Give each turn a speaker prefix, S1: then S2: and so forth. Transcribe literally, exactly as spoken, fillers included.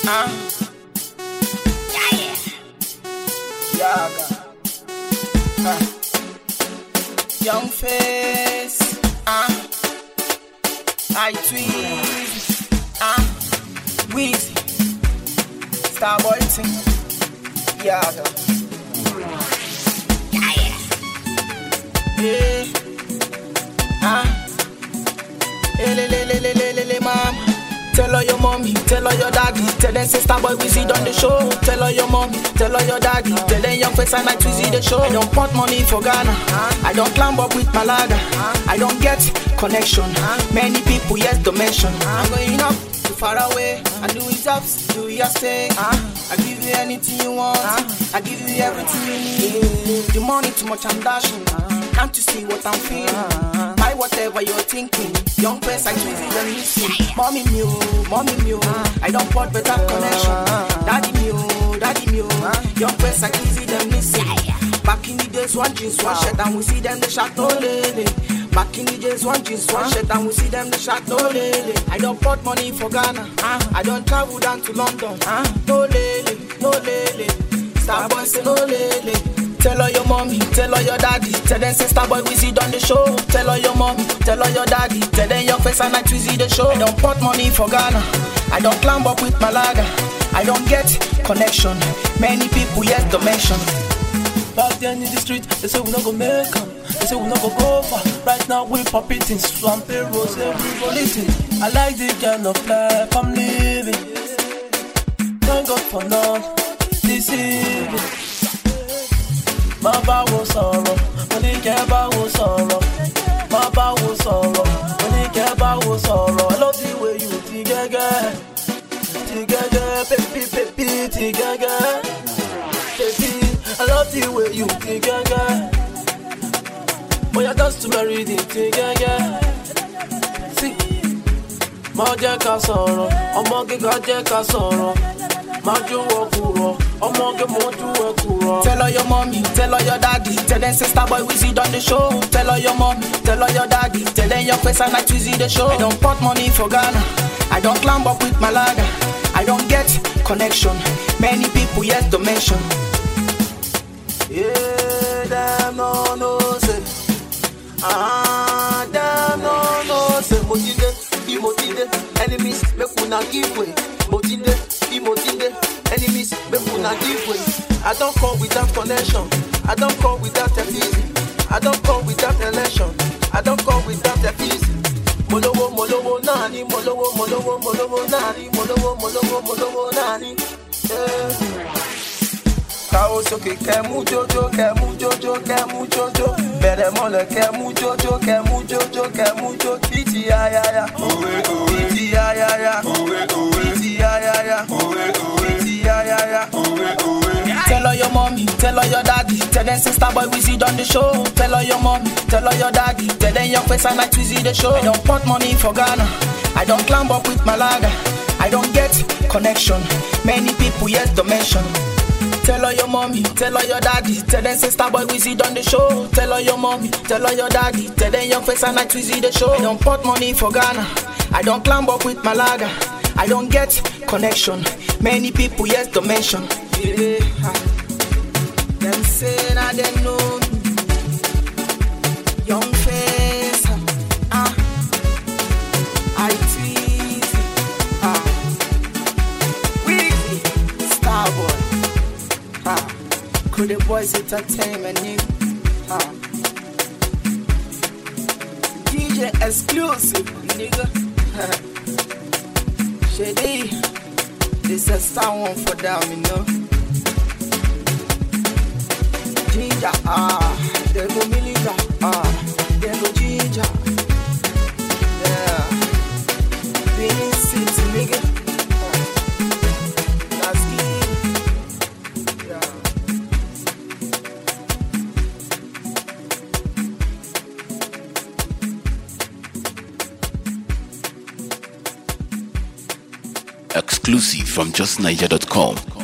S1: Uh. Yeah, yeah. Yaga. Uh. Young face. Uh. I tweet. Uh. Weezy. Starboy thing. Yaga. Yeah, yeah. Yeah. Uh. Hey, le, le, le, le, le, le, le, mama. Tell her your mommy, tell her your daddy. Tell them say Starboy Weezy on the show. Tell her your mommy, tell her your daddy. Tell them young face and I Weezy the show. I don't want money for Ghana. I don't climb up with Malaga. I don't get connection. Many people yet to mention. I'm going up too far away. I do it up, do your stay. I give you anything you want. I give you everything you need. The money too much I'm dashing. Can't you see what I'm feeling? My whatever you're thinking. Young face I Weezy them missing. Mommy new, mommy new. I don't want better connection. Daddy new, daddy new. Young face I Weezy them missing. Back in the days one jeans, one shirt and we see them the Chateau Lele. Back in the days one jeans, one shirt and we see them the Chateau Lele. I don't put money for Ghana. I don't travel down to London. No lele, no lele. Starboy say no lele. Tell her your mommy, tell her your daddy. Tell them say Starboy Weezy on the show. Tell her your mommy, tell her your daddy. Tell them young face and I Weezy the show. I don't put money for Ghana. I don't climb up with Malaga. I don't get connection. Many people yet to mention.
S2: Back then in the street, they say we not go make them. They say we not go go far. Right now we popping things, swamp rose, every rolling. I like the kind of life I'm living. Thank God for none, this evening. My bá wo sọ̀rọ̀, mo ní kẹ́ bá wo sọ̀rọ̀. My bá wo sọ̀rọ̀, mo ní kẹ́ bá wo sọ̀rọ̀. I love the way you ti gẹ́gẹ́, ti gẹ́gẹ́, baby, baby, ti gẹ́gẹ́, baby. I love the way you ti gẹ́gẹ́. Oh, you're just to marry the ti gẹ́gẹ́. See, má jẹ́ ká sọ̀rọ̀, ọmọ gíga jẹ́ ká sọ̀rọ̀.
S1: Tell her your mommy, tell her your daddy. Tell them say Starboy Weezy on the show. Tell her your mommy, tell her your daddy. Tell them your face and I Weezy the show. I don't put money for Ghana. I don't climb up with Malaga. I don't get connection. Many people yet to mention.
S2: Yeah, damn no no say. Ah, damn no no say. Motive, demotive, enemies make una give way. Motive. Motive, enemies, make una give way. I don't come without connection. I don't come without a fee. I don't come without election. I don't come without a fee. Molowo, molowo, nani, molowo, molowo, molowo, nani, molowo, molowo, molowo, nani. Kao soke kemu jojo, kemu jojo, kemu jojo. Bere mole kemu jojo, kemu jojo, kemu jojo. Iti ya ya ya, iti ya ya ya, iti ya ya ya, iti ya ya ya.
S1: Tell her your mommy, tell her your daddy. Tell them say Starboy Weezy on the show. Tell her your mommy, tell her your daddy. Tell them young face and I Weezy the show. I don't put money for Ghana. I don't climb up with Malaga. I don't get connection. Many people yet to mention. Tell her your mommy, tell her your daddy. Tell them say Starboy Weezy on the show. Tell her your mommy, tell her your daddy. Tell them young face and I Weezy the show. I don't put money for Ghana. I don't climb up with Malaga. I don't get connection. Many people yet to mention. Yeah. Them say now they know. Young face. Ah. I tweet. Ah. Weezy. Starboy. Ah. Could the boys entertainment nigga? Ah. D J exclusive nigga. Shady, this is someone for them, you know. Ginger, ah, they go Milita, ah, they go Ginger. Yeah, Benin City, nigga. That's it. Yeah.
S3: Exclusive from just niger dot com.